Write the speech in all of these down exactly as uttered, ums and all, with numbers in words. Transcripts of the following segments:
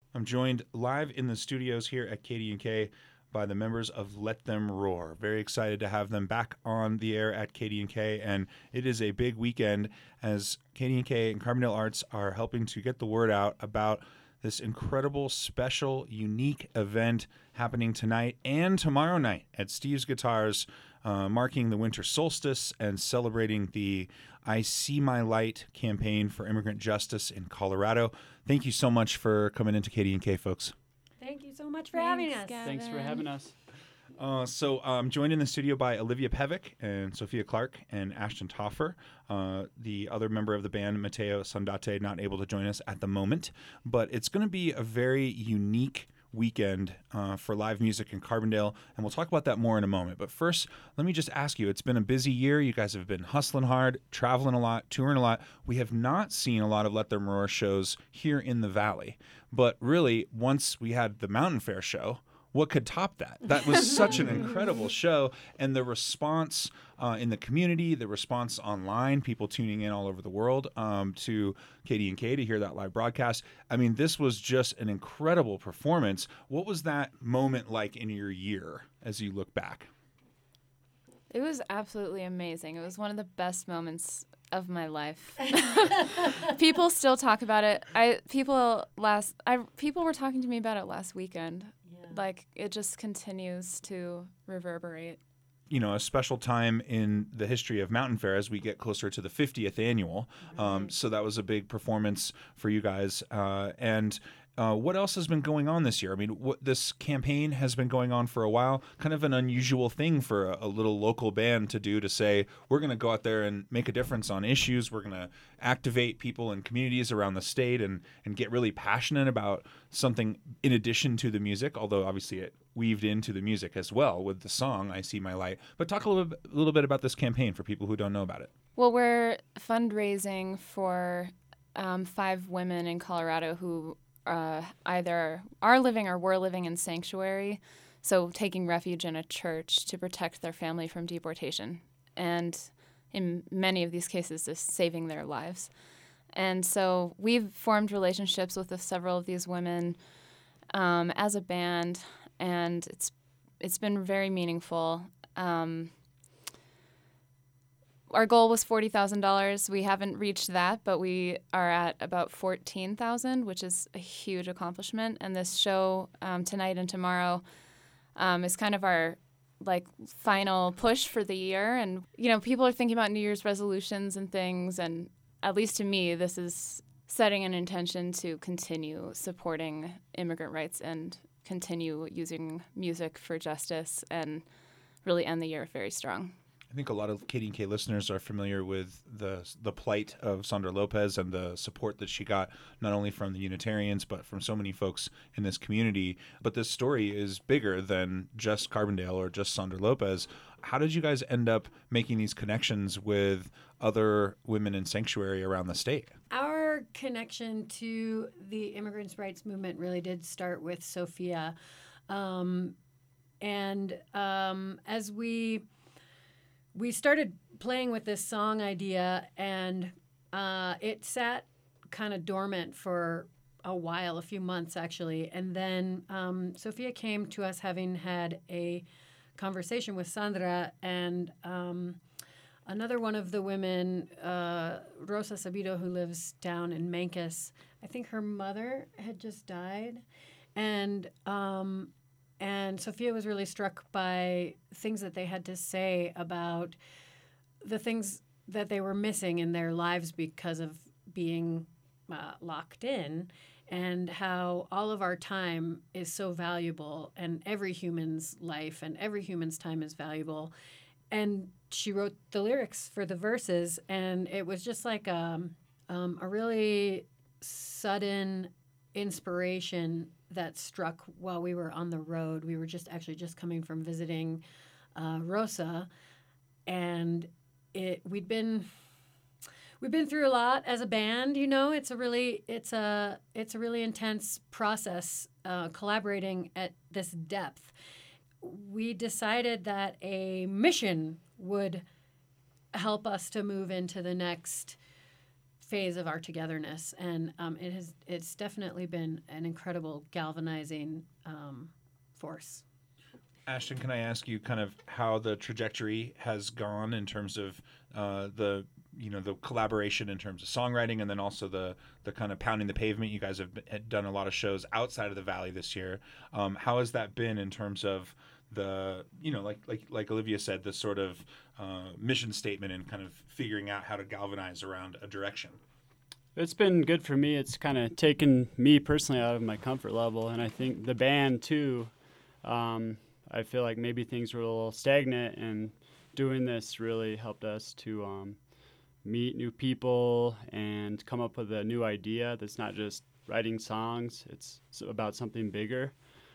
I'm joined live in the studios here at K D and K by the members of Let Them Roar. Very excited to have them back on the air at K D and K, and it is a big weekend as K D and K and Carbondale Arts are helping to get the word out about this incredible, special, unique event happening tonight and tomorrow night at Steve's Guitars, uh, marking the winter solstice and celebrating the I See My Light campaign for immigrant justice in Colorado. Thank you so much for coming into K D and K, folks. Thank you so much for Thanks, having us. Gavin. Thanks for having us. Uh, so I'm joined in the studio by Olivia Pevick and Sophia Clark and Ashton Toffer. Uh, the other member of the band, Mateo Sandate, not able to join us at the moment. But it's going to be a very unique weekend uh, for live music in Carbondale, and we'll talk about that more in a moment. But first, let me just ask you, it's been a busy year. You guys have been hustling hard, traveling a lot, touring a lot. We have not seen a lot of Let Them Roar shows here in the Valley. But really, once we had the Mountain Fair show, what could top that? That was such an incredible show. And the response uh, in the community, the response online, people tuning in all over the world um, to K D and K to hear that live broadcast. I mean, this was just an incredible performance. What was that moment like in your year as you look back? It was absolutely amazing. It was one of the best moments of my life. People still talk about it. I people last I people were talking to me about it last weekend. Like, it just continues to reverberate. You know, a special time in the history of Mountain Fair as we get closer to the fiftieth annual. Right. Um, so that was a big performance for you guys. Uh, and uh, what else has been going on this year? I mean, what, this campaign has been going on for a while. Kind of an unusual thing for a, a little local band to do, to say, we're going to go out there and make a difference on issues. We're going to activate people in communities around the state and, and get really passionate about something in addition to the music, although obviously it weaved into the music as well with the song I See My Light. But talk a little bit, a little bit about this campaign for people who don't know about it. Well, we're fundraising for um, five women in Colorado who uh, either are living or were living in sanctuary, so taking refuge in a church to protect their family from deportation, and in many of these cases, just saving their lives. And so we've formed relationships with several of these women um, as a band, and it's it's been very meaningful. Um, our goal was forty thousand dollars. We haven't reached that, but we are at about fourteen thousand dollars, which is a huge accomplishment. And this show um, tonight and tomorrow um, is kind of our like final push for the year. And, you know, people are thinking about New Year's resolutions and things, and at least to me, this is setting an intention to continue supporting immigrant rights and continue using music for justice and really end the year very strong. I think a lot of K D and K listeners are familiar with the the plight of Sandra Lopez and the support that she got, not only from the Unitarians, but from so many folks in this community. But this story is bigger than just Carbondale or just Sandra Lopez. How did you guys end up making these connections with other women in sanctuary around the state? Our connection to the immigrants' rights movement really did start with Sophia. Um, and um, as we... We started playing with this song idea, and uh, it sat kind of dormant for a while, a few months actually. And then um, Sophia came to us having had a conversation with Sandra, and um, another one of the women, uh, Rosa Sabido, who lives down in Mancos. I think her mother had just died. And um, And Sophia was really struck by things that they had to say about the things that they were missing in their lives because of being uh, locked in, and how all of our time is so valuable, and every human's life and every human's time is valuable. And she wrote the lyrics for the verses, and it was just like a, um, a really sudden inspiration that struck while we were on the road. We were just actually just coming from visiting uh, Rosa, and it we'd been we've been through a lot as a band. You know, it's a really it's a it's a really intense process uh, collaborating at this depth. We decided that a mission would help us to move into the next phase of our togetherness, and um, it has it's definitely been an incredible galvanizing um, force. Ashton, can I ask you kind of how the trajectory has gone in terms of uh, the you know the collaboration in terms of songwriting, and then also the the kind of pounding the pavement? You guys have been, had done a lot of shows outside of the Valley this year. Um, how has that been in terms of the you know like like like Olivia said, the sort of uh, mission statement and kind of figuring out how to galvanize around a direction? It's been good for me. It's kind of taken me personally out of my comfort level, and I think the band too. Um, I feel like maybe things were a little stagnant, and doing this really helped us to um, meet new people and come up with a new idea that's not just writing songs. It's about something bigger.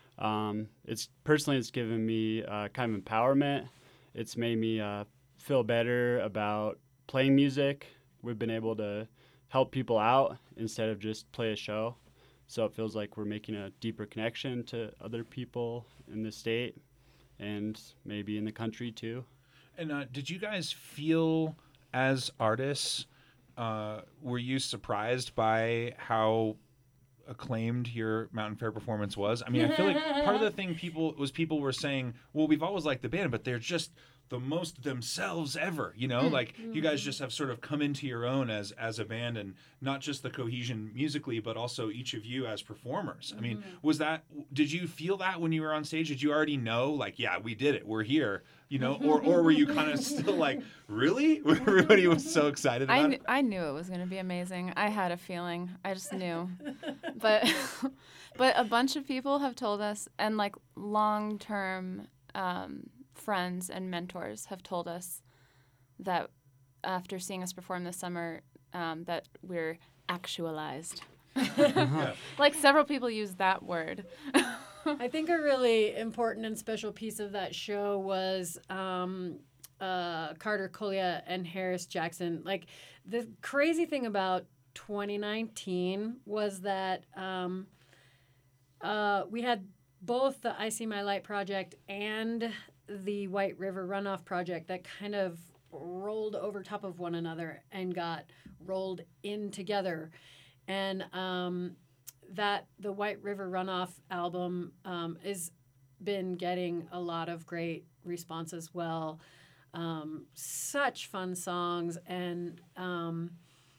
Um, it's personally, it's given me uh, kind of empowerment. It's made me uh, feel better about playing music. We've been able to help people out instead of just play a show. So it feels like we're making a deeper connection to other people in the state and maybe in the country too. And uh, did you guys feel as artists, uh, were you surprised by how acclaimed your Mountain Fair performance was? I mean, I feel like part of the thing people was people were saying, well, we've always liked the band, but they're just the most themselves ever, you know, like you guys just have sort of come into your own as as a band, and not just the cohesion musically, but also each of you as performers. I mean, was that, did you feel that when you were on stage? Did you already know, like, yeah, we did it, we're here, you know, or or were you kind of still like, really? Everybody was so excited about I, kn- it. I knew it was going to be amazing. I had a feeling. I just knew. But but a bunch of people have told us, and like long-term um, friends and mentors have told us that after seeing us perform this summer, um, that we're actualized. Like several people use that word. I think a really important and special piece of that show was um, uh, Carter Collier and Harris Jackson. Like, the crazy thing about twenty nineteen was that um, uh, we had both the I See My Light project and the White River Runoff project that kind of rolled over top of one another and got rolled in together. And um, that the White River Runoff album um, is been getting a lot of great response as well. Um, such fun songs, and um,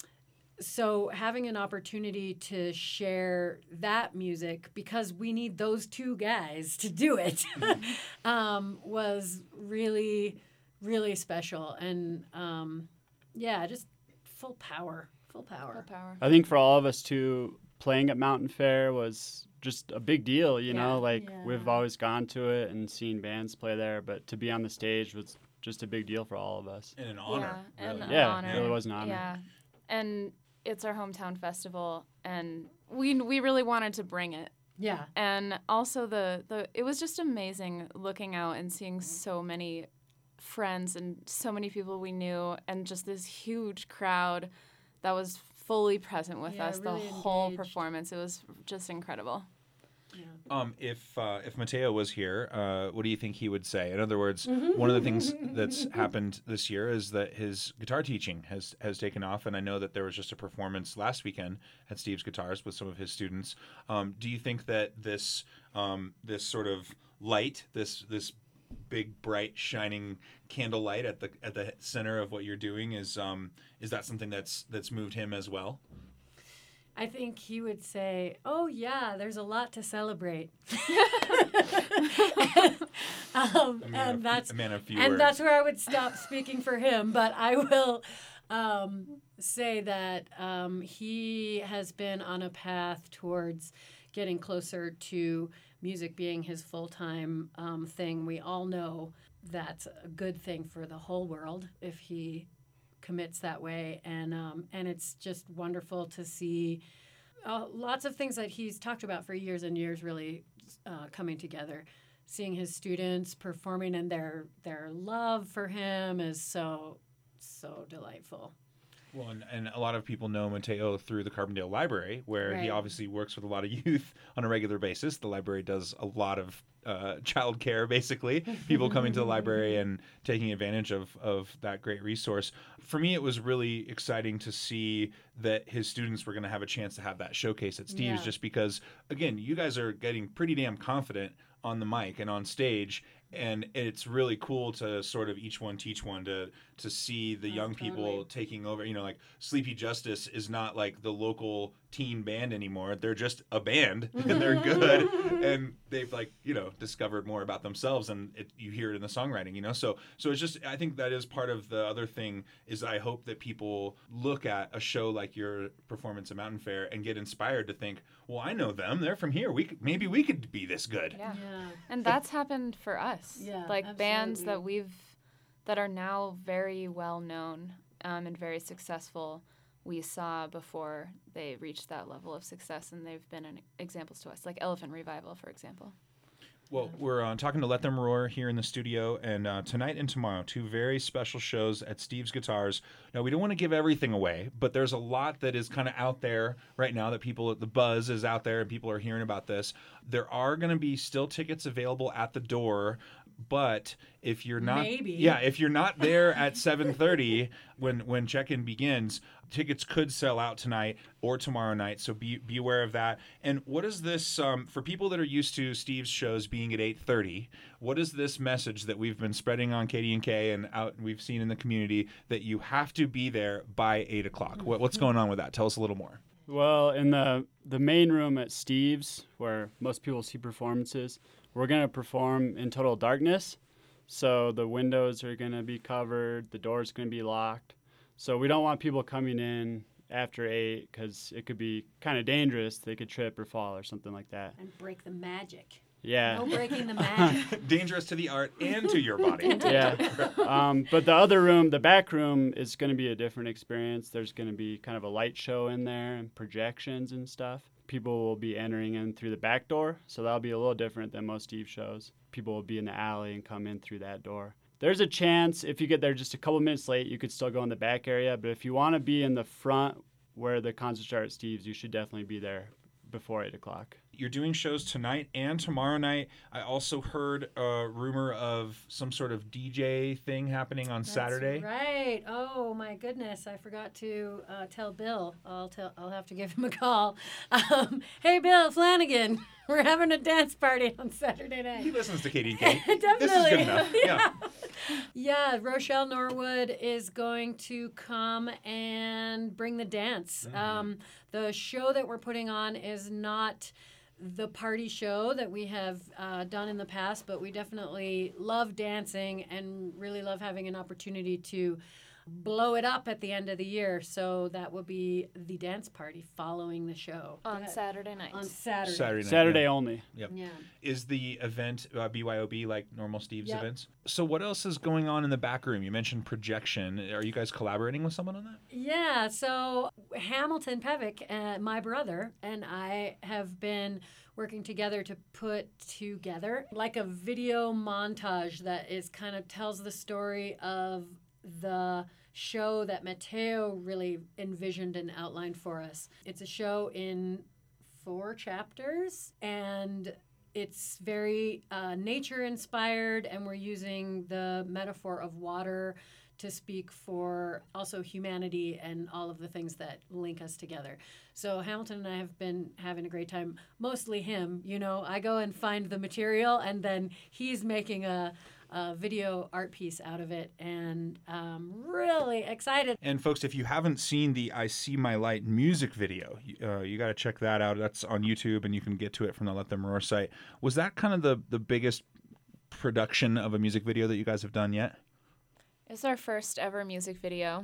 so having an opportunity to share that music, because we need those two guys to do it, um, was really, really special. And um, yeah, just full power, full power. Full power. I think for all of us too, playing at Mountain Fair was just a big deal, you Yeah. know, like Yeah. we've always gone to it and seen bands play there, but to be on the stage was just a big deal for all of us. And an honor. Yeah, really. and Yeah, an honor. it really was an honor. Yeah, and it's our hometown festival, and we we really wanted to bring it. Yeah. And also the, the it was just amazing looking out and seeing so many friends and so many people we knew, and just this huge crowd that was fully present with Yeah, us really the whole engaged. performance. It was just incredible. Um, if uh, if Mateo was here, uh, what do you think he would say? In other words, one of the things that's happened this year is that his guitar teaching has has taken off, and I know that there was just a performance last weekend at Steve's Guitars with some of his students. Um, do you think that this um, this sort of light, this this big bright shining candlelight at the at the center of what you're doing is um, is that something that's that's moved him as well? I think he would say, "Oh yeah, there's a lot to celebrate," um, A man and of- that's a man of few and words. that's where I would stop speaking for him. But I will um, say that um, he has been on a path towards getting closer to music being his full-time um, thing. We all know that's a good thing for the whole world if he commits that way, and um, and it's just wonderful to see uh, lots of things that he's talked about for years and years really uh, coming together. Seeing his students performing and their their love for him is so so delightful. Well, and, and a lot of people know Mateo through the Carbondale Library, where he Right. obviously works with a lot of youth on a regular basis. The library does a lot of uh, child care, basically, people coming to the library and taking advantage of, of that great resource. For me, it was really exciting to see that his students were going to have a chance to have that showcase at Steve's, Yeah. just because, again, you guys are getting pretty damn confident on the mic and on stage. And it's really cool to sort of each one teach one to to see the Oh, young people totally. taking over. You know, like Sleepy Justice is not like the local teen band anymore. They're just a band and they're good. And they've like, you know, discovered more about themselves, and it, you hear it in the songwriting, you know? So so it's just, I think that is part of the other thing is I hope that people look at a show like your performance at Mountain Fair and get inspired to think, well, I know them. They're from here. We could, maybe we could be this good. Yeah. Yeah. And that's happened for us. Yeah, like bands that absolutely. we've that are now very well known um, and very successful. We saw before they reached that level of success, and they've been an examples to us, like Elephant Revival, for example. Well, we're uh, talking to Let Them Roar here in the studio, and uh, tonight and tomorrow, two very special shows at Steve's Guitars. Now, we don't want to give everything away, but there's a lot that is kind of out there right now that people, the buzz is out there, and people are hearing about this. There are going to be still tickets available at the door, but if you're not, Maybe. yeah, if you're not there at seven thirty when when check-in begins, tickets could sell out tonight or tomorrow night. So be be aware of that. And what is this um, for people that are used to Steve's shows being at eight thirty? What is this message that we've been spreading on K D and K and out we've seen in the community that you have to be there by eight o'clock? What, what's going on with that? Tell us a little more. Well, in the the main room at Steve's, where most people see performances, we're going to perform in total darkness. So the windows are going to be covered, the door's going to be locked. So we don't want people coming in after eight because it could be kind of dangerous. They could trip or fall or something like that. And break the magic. Yeah. No breaking the magic. Dangerous to the art and to your body. Yeah. Um, but the other room, the back room, is going to be a different experience. There's going to be kind of a light show in there and projections and stuff. People will be entering in through the back door, so that'll be a little different than most Steve shows. People will be in the alley and come in through that door. There's a chance if you get there just a couple minutes late, you could still go in the back area. But if you want to be in the front where the concerts are at Steve's, you should definitely be there before eight o'clock. You're doing shows tonight and tomorrow night. I also heard a rumor of some sort of D J thing happening on That's Saturday. Right. Oh my goodness, I forgot to uh, tell Bill. I'll tell. I'll have to give him a call. Um, hey, Bill Flanagan, we're having a dance party on Saturday He night. listens to K D and K. Definitely. This is good enough. Yeah. Yeah, Rochelle Norwood is going to come and bring the dance. Um, the show that we're putting on is not the party show that we have uh, done in the past, but we definitely love dancing and really love having an opportunity to blow it up at the end of the year. So that will be the dance party following the show. On Go Saturday night. On Saturday. Saturday night. Saturday yeah. only. Yep. Yeah. Is the event uh, B Y O B like normal Steve's Yep. events? So what else is going on in the back room? You mentioned projection. Are you guys collaborating with someone on that? Yeah, so Hamilton Pevick, uh, my brother, and I have been working together to put together like a video montage that is kind of tells the story of the show that Mateo really envisioned and outlined for us. It's a show in four chapters, and it's very uh, nature inspired, and we're using the metaphor of water to speak for also humanity and all of the things that link us together. So Hamilton and I have been having a great time, mostly him. You know, I go and find the material, and then he's making a, a video art piece out of it, and I'm really excited. And folks, if you haven't seen the I See My Light music video, uh, you got to check that out. That's on YouTube, and you can get to it from the Let Them Roar site. Was that kind of the, the biggest production of a music video that you guys have done yet? It's our first ever music video,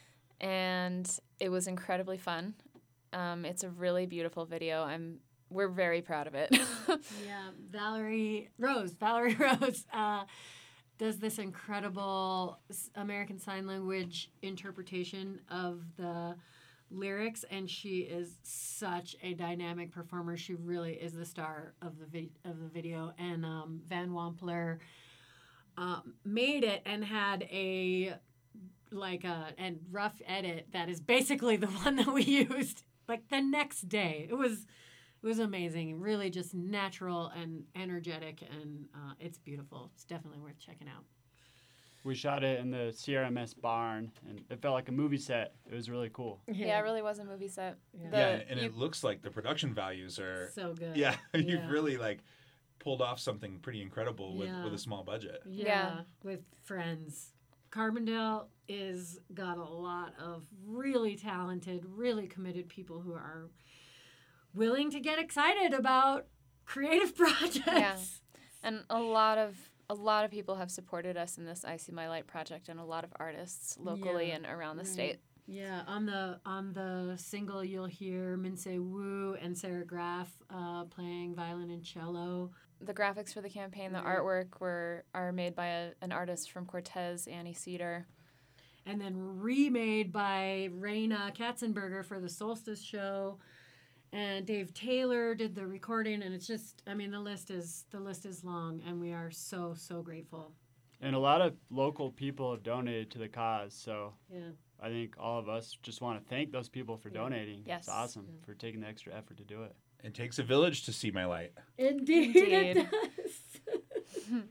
and it was incredibly fun. Um, it's a really beautiful video. I'm we're very proud of it. Yeah, Valerie Rose, Valerie Rose uh, does this incredible s- American Sign Language interpretation of the lyrics, and she is such a dynamic performer. She really is the star of the vi- of the video. And um, Van Wampler uh, made it and had a like a and rough edit that is basically the one that we used like the next day. It was It was amazing. Really just natural and energetic, and uh, it's beautiful. It's definitely worth checking out. We shot it in the C R M S barn, and it felt like a movie set. It was really cool. Yeah, it really was a movie set. Yeah. The- yeah, and you- it looks like the production values are. So good. Yeah, you've Yeah. really like pulled off something pretty incredible with, Yeah. with a small budget. Yeah, Yeah. with friends. Carbondale is got a lot of really talented, really committed people who are willing to get excited about creative projects. Yeah. And a lot of a lot of people have supported us in this I See My Light project, and a lot of artists locally Yeah, and around the right. state. Yeah, on the on the single you'll hear Minsei Wu and Sarah Graff uh, playing violin and cello. The graphics for the campaign, the Right. artwork were are made by a, an artist from Cortez, Annie Cedar. And then remade by Raina Katzenberger for the Solstice show. And Dave Taylor did the recording, and it's just, I mean, the list is the list is long, and we are so, so grateful. And a lot of local people have donated to the cause, so Yeah. I think all of us just want to thank those people for Yeah. donating. Yes. It's awesome Yeah. for taking the extra effort to do it. It takes a village to see my light. Indeed, Indeed. it does.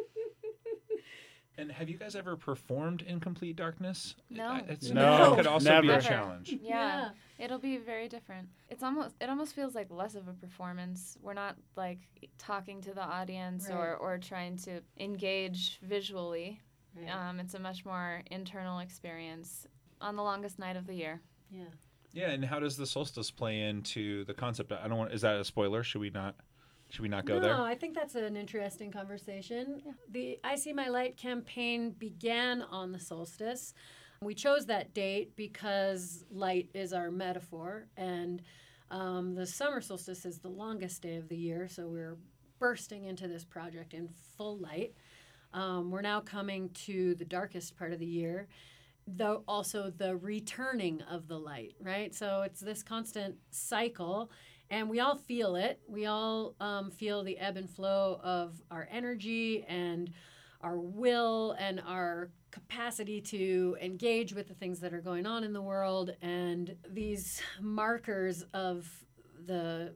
And have you guys ever performed in complete darkness? No. Uh, It's, No, That could also be a never. challenge. Yeah. It'll be very different. It's almost it almost feels like less of a performance. We're not like talking to the audience Right. or, or trying to engage visually. Right. Um, it's a much more internal experience on the longest night of the year. Yeah. Yeah, and how does the solstice play into the concept? I don't want. Is that a spoiler? Should we not? Should we not go no, there? I think that's an interesting conversation. The I See My Light campaign began on the solstice. We chose that date because light is our metaphor, and um, the summer solstice is the longest day of the year, so we're bursting into this project in full light. Um, we're now coming to the darkest part of the year, though also the returning of the light, right? So it's this constant cycle. And we all feel it. We all um, feel the ebb and flow of our energy and our will and our capacity to engage with the things that are going on in the world. And these markers of the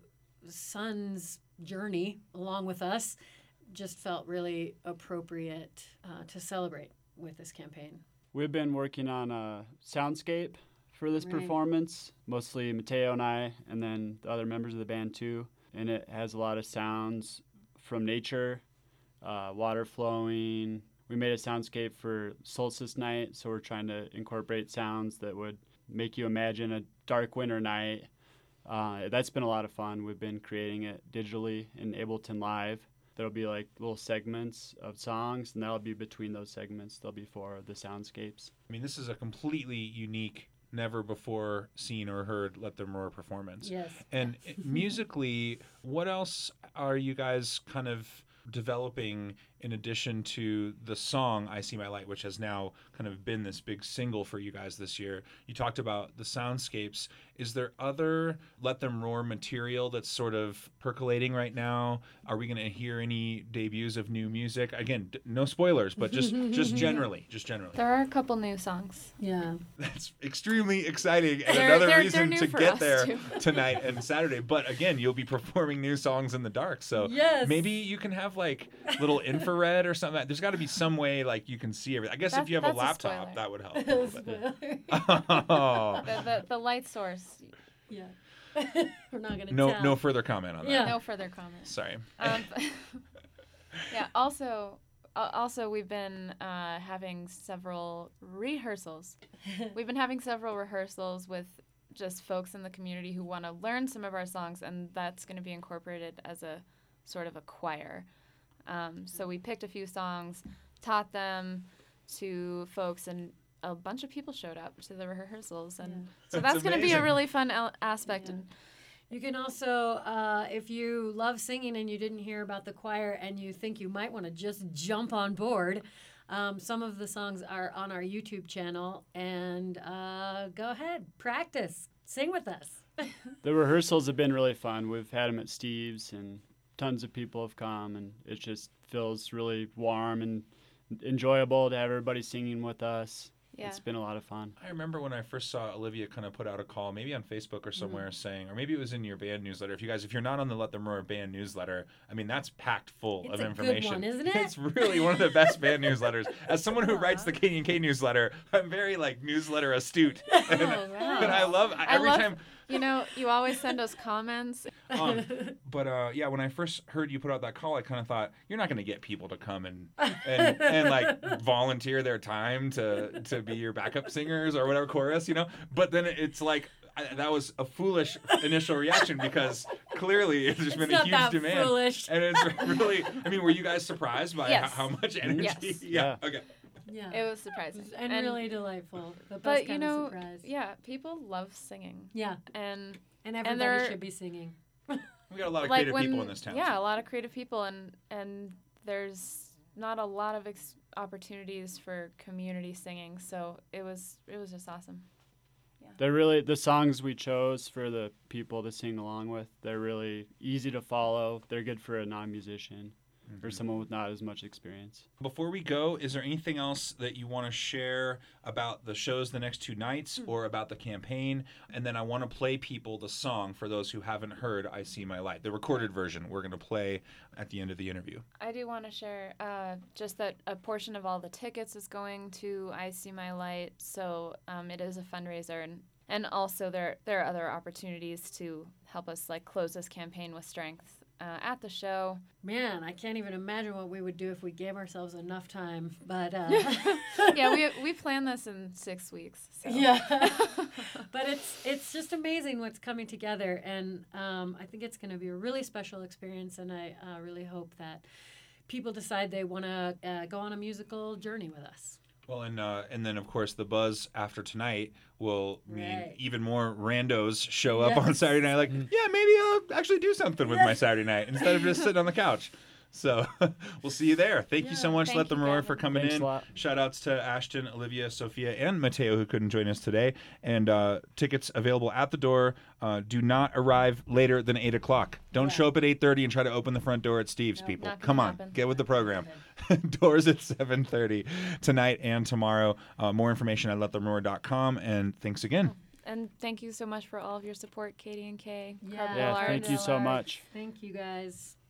sun's journey along with us just felt really appropriate uh, to celebrate with this campaign. We've been working on a soundscape for this Right. performance, mostly Mateo and I, and then the other members of the band too. And it has a lot of sounds from nature, uh, water flowing. We made a soundscape for solstice night, so we're trying to incorporate sounds that would make you imagine a dark winter night. Uh, that's been a lot of fun. We've been creating it digitally in Ableton Live. There'll be like little segments of songs, and that'll be between those segments. There'll be four of the soundscapes. I mean, this is a completely unique, never before seen or heard Let Them Roar performance. Yes. And musically, what else are you guys kind of developing in addition to the song I See My Light, which has now kind of been this big single for you guys this year? You talked about the soundscapes. Is there other Let Them Roar material that's sort of percolating right now? Are we going to hear any debuts of new music? Again, d- no spoilers, but just just generally, just generally. There are a couple new songs. Yeah. That's extremely exciting and They're- another they're- reason they're to new for get us, there too. tonight and Saturday. But again, you'll be performing new songs in the dark. So Yes. maybe you can have like little infrared or something. There's got to be some way like you can see everything. I guess That- if you have a that's a laptop, spoiler. that would help. A little bit. Oh. The, the, the light source. Yeah. We're not going to No, tell. no further comment on that. Yeah. No further comment. Sorry. Um, yeah. Also, uh, also we've been uh, having several rehearsals. We've been having several rehearsals with just folks in the community who want to learn some of our songs, and that's going to be incorporated as a sort of a choir. Um, so we picked a few songs, taught them to folks, and a bunch of people showed up to the rehearsals, and Yeah. so That's that's going to be a amazing. really fun el- aspect. Yeah. And You can also, uh, if you love singing and you didn't hear about the choir and you think you might want to just jump on board, um, some of the songs are on our YouTube channel. And uh, go ahead, practice, sing with us. The rehearsals have been really fun. We've had them at Steve's, and tons of people have come, and it just feels really warm and enjoyable to have everybody singing with us. Yeah. it's been a lot of fun. I remember when I first saw Olivia kind of put out a call, maybe on Facebook or somewhere, mm. saying, or maybe it was in your band newsletter. If you guys, if you're not on the Let Them Roar band newsletter, I mean, that's packed full it's of a information. Good one, isn't it? It's really one of the best band newsletters. As someone who writes the K D and K newsletter, I'm very like newsletter astute. And, oh, wow. and I love I every love, time. You know, you always send us comments. Um, but uh, yeah, when I first heard you put out that call, I kind of thought you're not going to get people to come and, and and like volunteer their time to to be your backup singers or whatever chorus, you know. But then it's like I, that was a foolish initial reaction because clearly there's it's been not a huge that demand, foolish. and it's really. I mean, were you guys surprised by Yes. how, how much energy? Yes. Yeah. Yeah. Okay. Yeah. It was surprising. and, and really delightful. The best but you kind know, of surprise. yeah, people love singing, Yeah. and And everybody there- should be singing. We got a lot of like creative when people in this town. yeah, a lot of creative people, and and there's not a lot of ex- opportunities for community singing, so it was it was just awesome. They're really the songs we chose for the people to sing along with. They're really easy to follow. They're good for a non-musician Mm-hmm. or someone with not as much experience. Before we go, is there anything else that you want to share about the shows the next two nights or about the campaign? And then I want to play people the song for those who haven't heard I See My Light, the recorded version we're going to play at the end of the interview. I do want to share uh, just that a portion of all the tickets is going to I See My Light, so um, it is a fundraiser, and, and also there there are other opportunities to help us like close this campaign with strength uh, at the show. Man, I can't even imagine what we would do if we gave ourselves enough time. But uh, Yeah, we we planned this in six weeks. So. yeah, but it's it's just amazing what's coming together, and um, I think it's going to be a really special experience. And I uh, really hope that people decide they want to uh, go on a musical journey with us. Well, and uh, and then, of course, the buzz after tonight will mean Right. even more randos show up on Yes. Saturday night like, yeah, maybe I'll actually do something with my Yes. Saturday night instead of just sitting on the couch. So we'll see you there. Thank you so Yeah, much, thank Let Them you, Roar, Gavin. for coming Thanks in. a lot. Shout outs to Ashton, Olivia, Sophia, and Mateo, who couldn't join us today. And uh, tickets available at the door. Uh, do not arrive later than eight o'clock. Don't Yeah. show up at eight thirty and try to open the front door at Steve's, Nope, people. not gonna Come on, happen. get with the program. Doors at seven thirty tonight and tomorrow. Uh, more information at let them roar dot com. And thanks again. And thank you so much for all of your support, Katie and Kay. Yeah. Carpal Yeah, Arts. thank you so much. Thank you, guys.